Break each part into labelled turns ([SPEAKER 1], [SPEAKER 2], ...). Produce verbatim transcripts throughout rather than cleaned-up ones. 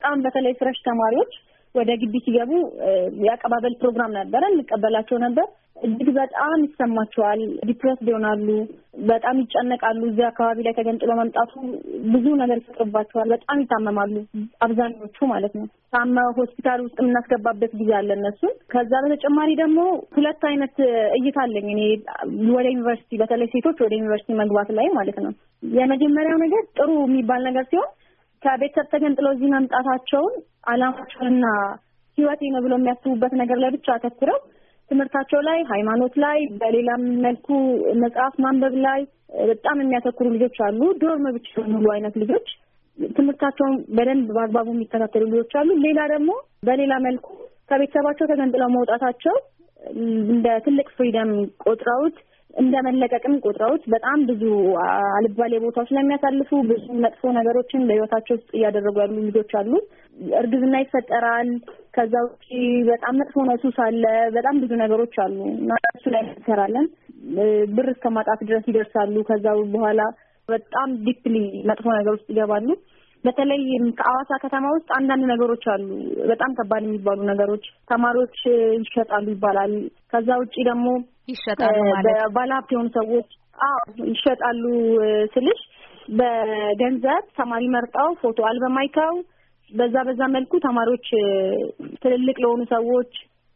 [SPEAKER 1] በጣም በተለይ ፍሬሽ ተማሪዎች ወደ ግቢ ሲገቡ ያቀባበል ፕሮግራም ነበር እንቀበላቸው ነበር እጅግ በጣም ይሰማቸዋል ዲፕረስድ ይሆናሉ በጣም ይጨነቃሉ እዚያ አካባቢ ላይ ተገንጥሎ መምጣቱ ብዙ ነገር ይፈጥርባቸዋል በጣም ይታመማሉ አብዛኞቹ ማለት ነው ታማ ሆስፒታል ውስጥ እናስገባበት ጊዜ አለ እነሱ ከዛ በተጨማሪ ደግሞ ሁለት አይነት እይታ አለኝ እኔ ወደ ዩኒቨርሲቲ በተለይ ሴቶች ወደ ዩኒቨርሲቲ መግባት ላይ ማለት ነው የመጀመሪያው ነገር ጥሩ የሚባል ነገር ሲሆን ከቤተሰብ ተገንጥሎ እዚህ መምጣታቸው አላማቸውና ህይወቴ ነው ብለው የሚያስቡበት ነገር ላይ ብቻ አተኩረው ትምህርታቸው ላይ ሃይማኖት ላይ በሌላም መልኩ መጽሐፍ ማንበብ ላይ በጣም የሚያተኩሩ ልጆች አሉ ዶርም ብቻ ሙሉ አይነት ልጆች ትምህርታቸውን በደንብ በአግባቡ የሚከታተሉ ልጆች አሉ ሌላ ደግሞ በሌላ መልኩ ከቤተሰባቸው ተገንጥለው መውጣታቸው እንደ ትልቅ ፍሪደም ቆጥረውት እንደመለቀቅም ቆጥረውት በጣም ብዙ አልባሌ ቦታዎች ላይ የሚያሳልፉ ብዙ መጥፎ ነገሮችን በህይወታቸው ውስጥ እያደረጉ ያሉ ልጆች አሉ እርግዝና ይፈጠራል ከዛው በጣም መጥፎ ነው ሱስ አለ በጣም ብዙ ነገሮች አሉ እና እሱ ላይ እንሰራለን ብር እስከማጣት ድረስ ይደርሳሉ ከዛው በኋላ በጣም ዲፕሊ መጥፎ ነገር ውስጥ ይገባሉ በተለይ ከአዋሳ ከተማ ውስጥ አንዳንድ ነገሮች አሉ በጣም ከባድ የሚባሉ ነገሮች ተማሪዎች ይሸጣሉ ይባላል ከዛ ውጪ ደግሞ
[SPEAKER 2] ይሸጣሉ ማለት
[SPEAKER 1] ባለሀብት የሆኑ ሰዎች አዎ ይሸጣሉ ስልሽ በገንዘብ ተማሪ መርጣው ፎቶ አልበም አይተው በዛ በዛ መልኩ ተማሪዎች ትልልቅ ለሆኑ ሰዎች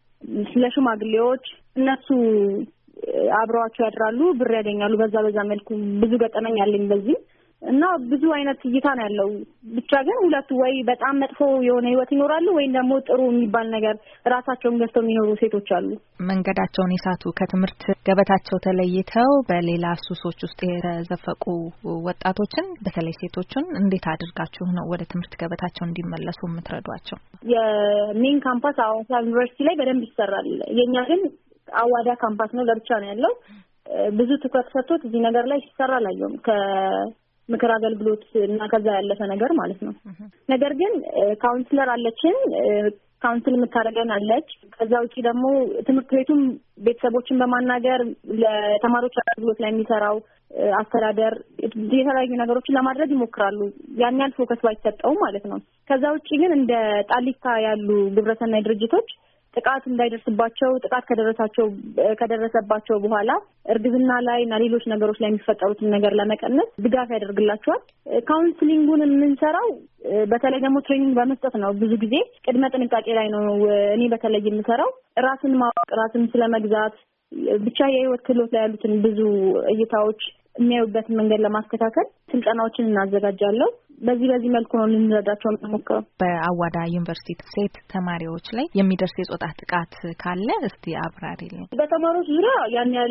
[SPEAKER 1] ለሽማግሌዎች እነሱ አብረዋቸው ያድራሉ ብር ያገኛሉ በዛ በዛ መልኩ ብዙ ገጠመኝ አለኝ በዚህ እና ብዙ አይነት እይታ ነው ያለው ብቻ ግን ሁለቱ ወይ በጣም መጥፎ የሆነ ህይወት ይኖራሉ ወይ ደግሞ ጥሩ የሚባል ነገር ራሳቸውን ገዝተው የሚኖሩ ሴቶች አሉ
[SPEAKER 2] መንገዳቸውን ይሳቱ ከትምህርት ገበታቸው ተለይተው በሌላ ሱሶች ውስጥ የተዘፈቁ ወጣቶችን በተለይ ሴቶችን እንዴት አድርጋችሁ ነው ወደ ትምህርት ገበታቸው እንዲመለሱ የምትረዷቸው
[SPEAKER 1] የሜን ካምፓስ አዋሳ ዩኒቨርሲቲ ላይ በደንብ ይሰራል የኛ ግን አዋዳ ካምፓስ ነው ለብቻ ነው ያለው ብዙ ትኩረት ሰጥቶት እዚህ ነገር ላይ ይሰራ ላየው ከ ምክር አገልግሎት እና ከዛ ያለፈ ነገር ማለት ነው ነገር ግን ካውንስለር አለችን ካውንስል የምታደርገን አለች ከዛ ውጪ ደግሞ ትምህርት ቤቱም ቤተሰቦችን በማናገር ለተማሪዎች አገልግሎት ላይ የሚሰራው አስተዳደር የተለያዩ ነገሮችን ለማድረግ ይሞክራሉ ያን ያህል ፎከስ ባይሰጠው ማለት ነው ከዛ ውጪ ግን እንደ ጣሊታ ያሉ ግብረሰናይ ድርጅቶች ጥቃት እንዳይደርስባቸው ጥቃት ከደረሳቸው ከደረሰባቸው በኋላ እርግዝና ላይ እና ሌሎች ነገሮች ላይ የሚፈጠሩትን ነገር ለመቀነስ ድጋፍ ያደርግላቸዋል ካውንስሊንጉን የምንሰራው በተለይ ደግሞ ትሬኒንግ በመስጠት ነው ብዙ ጊዜ ቅድመ ጥንቃቄ ላይ ነው እኔ በተለይ የምሰራው ራስን ማወቅ ራስን ስለመግዛት ብቻ የህይወት ክህሎት ላይ ያሉትን ብዙ እይታዎች የሚያዩበት መንገድ ለማስተካከል ስልጠናዎችን እናዘጋጃለን በዚህ በዚህ መልኩ ነው ልንረዳቸው የምንሞክረው
[SPEAKER 2] በአዋዳ ዩኒቨርሲቲ ሴት ተማሪዎች ላይ የሚደርስ የጾታ ጥቃት ካለ እስቲ አብራሪልኝ
[SPEAKER 1] በተማሪዎች ዙሪያ ያን ያህል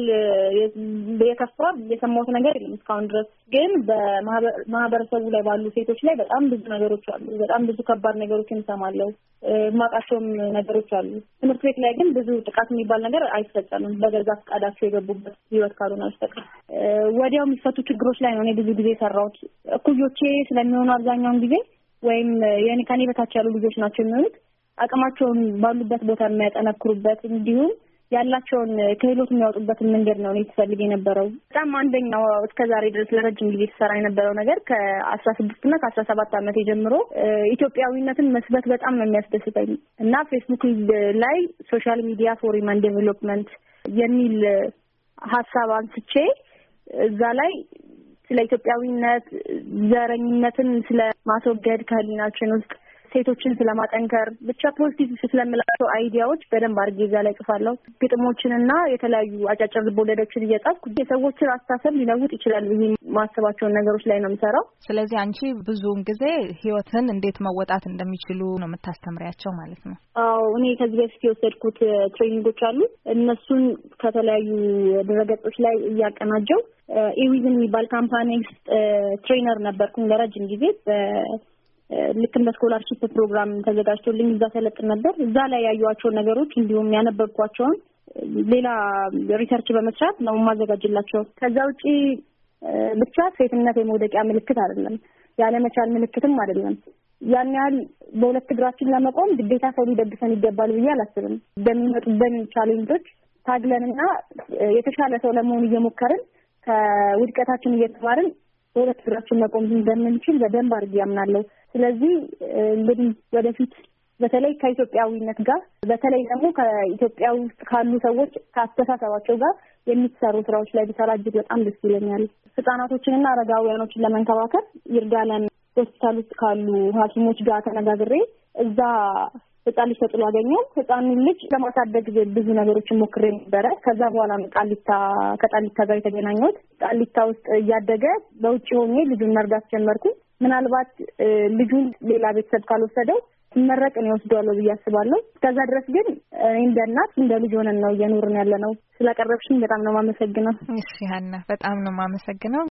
[SPEAKER 1] የከፋ የሰማሁት ነገር የለም እስካሁን ድረስ ግን በማህበረሰቡ ላይ ባሉ ሴቶች ላይ በጣም ብዙ ነገሮች አሉ በጣም ብዙ ከባድ ነገሮችን እንሰማለን ማቃቸውም ነገሮች አሉ ትምህርት ቤት ላይ ግን ብዙ ጥቃት የሚባል ነገር አይፈጸምም በገዛ ፈቃዳቸው የገቡበት ህይወት ካልሆነ በስተቀር ወዲያው የሚፈቱ ችግሮች ላይ ነው እኔ ብዙ ጊዜ ሰራሁት እኩዮቼ ስለሚሆኑ አብዛኛውን ጊዜ ወይም የኔ ከኔ በታች ያሉ ልጆች ናቸው የሚሆኑት አቅማቸውን ባሉበት ቦታ የሚያጠነክሩበት እንዲሁም ያላቸውን ክህሎት የሚያወጡበትን መንገድ ነው እኔ ተፈልጌ የነበረው በጣም አንደኛው እስከዛሬ ድረስ ለረጅም ጊዜ ተሰራ የነበረው ነገር ከአስራ ስድስት እና ከአስራ ሰባት ዓመት ጀምሮ ኢትዮጵያዊነትን መስበት በጣም ነው የሚያስደስተኝ እና ፌስቡክ ላይ ሶሻል ሚዲያ ፎር ሂውማን ዴቨሎፕመንት የሚል ሐሳብ አንስቼ እዛ ላይ ስለ ኢትዮጵያዊነት ዘረኝነትን ስለማስወገድ ከህሊናችን ውስጥ ሴቶችን ስለማጠንከር ብቻ ፖዚቲቭ ስለምላቸው አይዲያዎች በደንብ አድርጌ እዛ ላይ ጽፋለሁ ግጥሞችንና የተለያዩ አጫጭር ልቦለዶችን እየጻፍኩ የሰዎችን አስተሳሰብ ሊለውጥ ይችላል ብዬ ማሰባቸውን ነገሮች ላይ ነው የምሰራው
[SPEAKER 2] ስለዚህ አንቺ ብዙውን ጊዜ ህይወትን እንዴት መወጣት እንደሚችሉ ነው የምታስተምሪያቸው ማለት ነው
[SPEAKER 1] አዎ እኔ ከዚህ በፊት የወሰድኩት ትሬኒንጎች አሉ እነሱን ከተለያዩ ድረገጾች ላይ እያቀናጀው ኢዊዝን የሚባል ካምፓኒ ትሬነር ነበርኩኝ ለረጅም ጊዜ ልክ እንደ ስኮላርሺፕ ፕሮግራም ተዘጋጅቶልኝ እዛ ሰለጥን ነበር እዛ ላይ ያዩዋቸው ነገሮች እንዲሁም ያነበብኳቸውን ሌላ ሪሰርች በመስራት ነው ማዘጋጅላቸው ከዛ ውጪ ብቻ ሴትነት የመውደቂያ ምልክት አይደለም ያለ መቻል ምልክትም አይደለም ያን ያህል በሁለት እግራችን ለመቆም ግዴታ ሰው ሊደግፈን ይገባል ብዬ አላስብም በሚመጡብን ቻሌንጆች ታግለንና የተሻለ ሰው ለመሆን እየሞከርን ከውድቀታችን እየተማርን በሁለት እግራችን መቆም እንደምንችል በደንብ አድርጌ አምናለሁ ስለዚህ እንግዲህ ወደፊት በተለይ ከኢትዮጵያዊነት ጋር በተለይ ደግሞ ከኢትዮጵያ ውስጥ ካሉ ሰዎች ከአስተሳሰባቸው ጋር የሚሰሩ ስራዎች ላይ ብሰራ እጅግ በጣም ደስ ይለኛል። ህጻናቶችንና አረጋውያኖችን ለመንከባከብ ይርጋለም ሆስፒታል ውስጥ ካሉ ሐኪሞች ጋር ተነጋግሬ እዛ ህጻን ልጅ ተጥሎ አገኘው። ህጻኑን ልጅ ለማሳደግ ብዙ ነገሮችን ሞክሬ ነበረ። ከዛ በኋላ ቃሊታ ከቃሊታ ጋር የተገናኘሁት ቃሊታ ውስጥ እያደገ በውጭ ሆኜ ልጁን መርዳት ጀመርኩ። ምናልባት ልጁን ሌላ ቤተሰብ ካልወሰደው ሲመረቅ ነው ወስዷል ብዬ አስባለሁ። ከዛ ድረስ ግን እንደ እናት እንደ ልጅ ሆነን ነው እየኖርን ያለነው። ስለቀረብሽኝ በጣም ነው ማመሰግነው።
[SPEAKER 2] እሺ ሀና፣ በጣም ነው ማመሰግነው።